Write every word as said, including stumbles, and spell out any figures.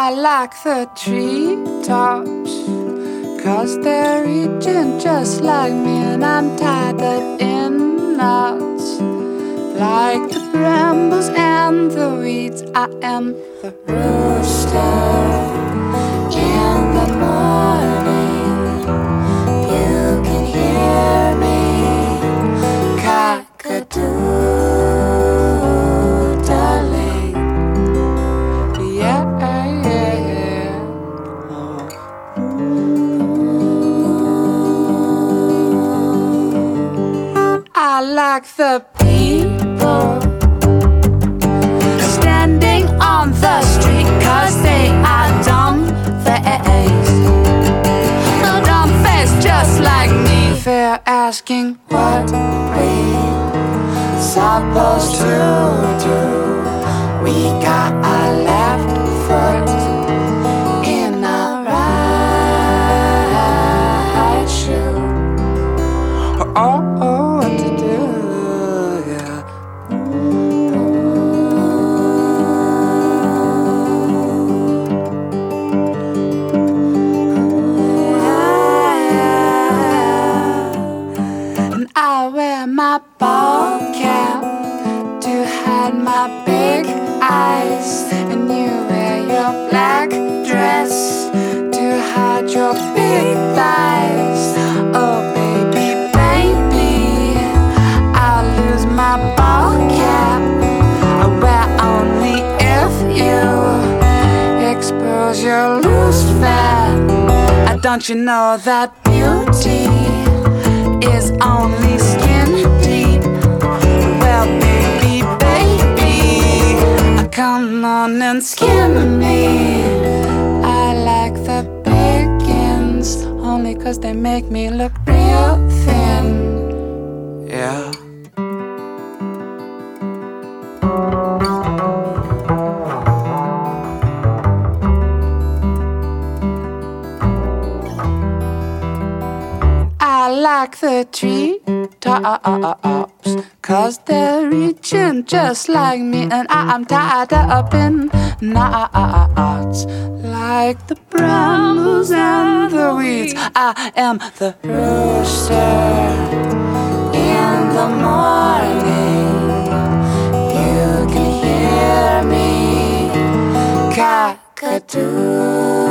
I like the treetops, 'cause they're reaching just like me, and I'm tied up in knots. Like the brambles and the weeds, I am the rooster in the morning. You can hear me, cock-a-doodle, darling. Yeah, yeah, yeah. I like the people standing on the street, 'cause they are dumb-faced. No dumb-faced just like me. They're asking what we supposed to do. We got our left foot in our right shoe. Oh, oh, what to do, yeah. And I wear my ball cap to hide my big eyes, and you wear your black dress to hide your big thighs. Oh baby, baby, I'll lose my ball cap. I wear only if you expose your loose fat. Uh, Don't you know that beauty is only skin deep? Well, baby, baby, come on and skin me. I like the biggins only 'cause they make me look real thin. Yeah. I like the treetops, 'cause they're reaching just like me, and I'm tied up in knots. Like the brambles and the weeds, I am the rooster in the morning. You can hear me, cock-a-doodle.